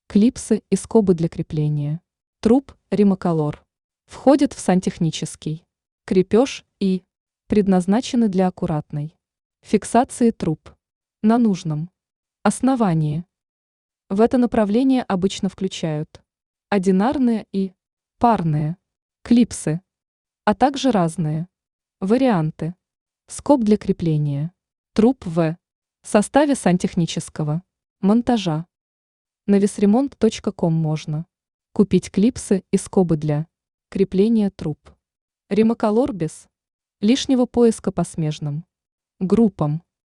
Клипсы и скобы для крепления. Труб Римоколор. Входит в сантехнический. Крепеж и предназначены для аккуратной фиксации труб на нужном основании. В это направление обычно включают одинарные и парные клипсы, а также разные варианты скоб для крепления труб в составе сантехнического монтажа. На весремонт.ком можно купить клипсы и скобы для крепления труб. Римоколор без лишнего поиска по смежным группам.